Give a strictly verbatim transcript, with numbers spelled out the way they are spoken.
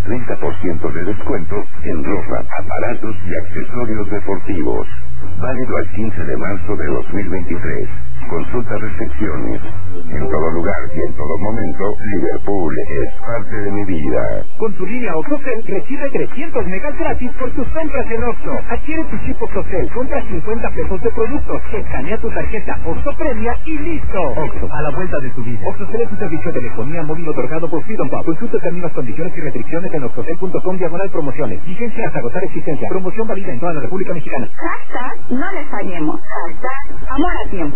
treinta por ciento de descuento en ropa, aparatos y accesorios deportivos. Válido al quince de marzo de dos mil veintitrés. Consulta restricciones. En todo lugar y en todo momento, Liverpool es parte de mi vida. Con tu línea OxoCell recibe trescientos megas gratis por tus compras en Oxxo. Adquiere tu chip OxoCell, compra cincuenta pesos de productos, escanea tu tarjeta Oxxo Premia y listo. Oxxo, a la vuelta de tu vida. OxoCell es un servicio de telefonía móvil otorgado por Freedom Pub. Consulta términos, condiciones y restricciones en oxocell punto com diagonal promociones. Vigencia hasta agotar existencia. Promoción válida en toda la República Mexicana. Hashtag no le fallemos. Hashtag amor a tiempo.